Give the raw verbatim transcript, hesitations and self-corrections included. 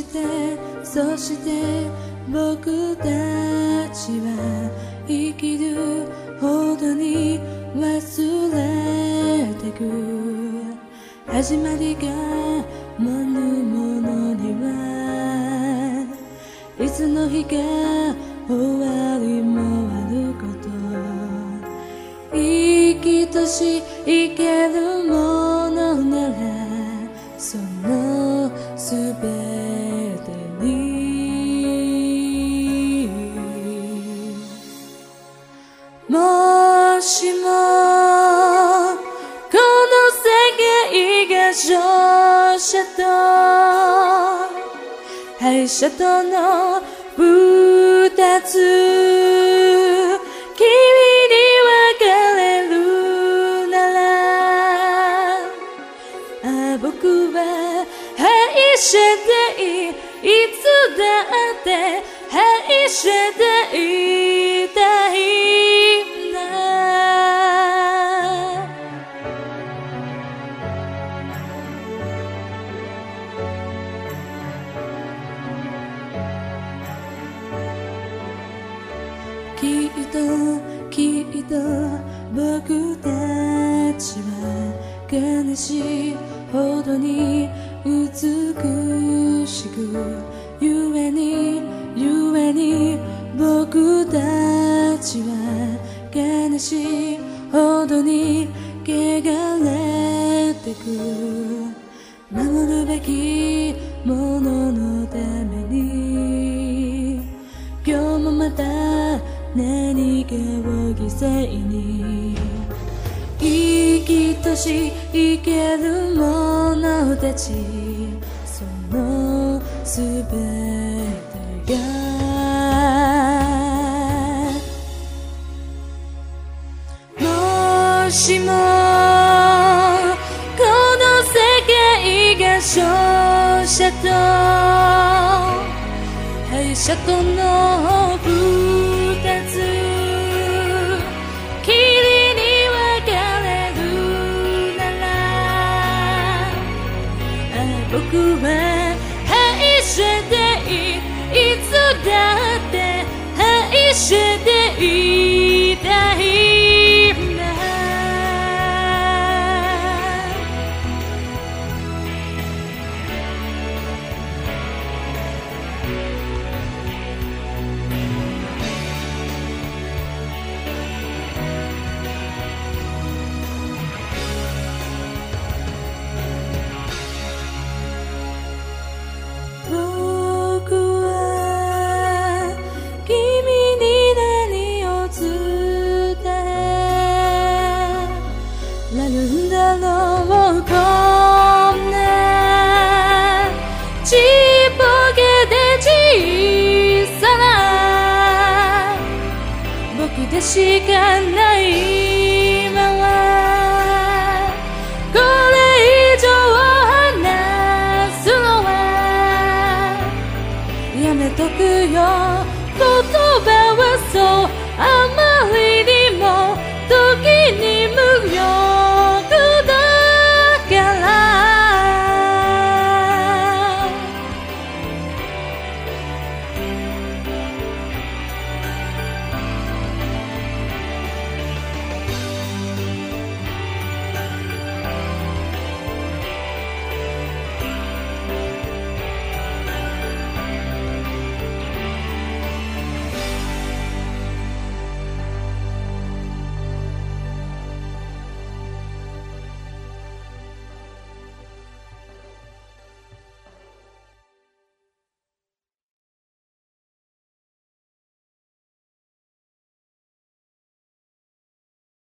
してそして僕たちは生きるほどに忘れてく。始まりがもぬものにはいつの日か終わりもあること。生きとし生けるものならそのすべてに、もしもこの世界が勝者と敗者との二つ、君に別れるなら、あ僕は敗者でいい、いつだって敗者でいたいんだ。きっときっと僕たちは悲しいほどに美しく、ゆえにゆえに僕たちは悲しいほどに汚れてく。守るべきもののために今日もまた何かを犠牲に、生きとし生ける者たち、そのすべてがもしもこの世界が勝者と敗者との二つ、霧に分かれるなら、あ僕は敗者でいい、いつだって敗者でいたいんだ。なるんだろうこんなちっぽけで小さな僕でしかない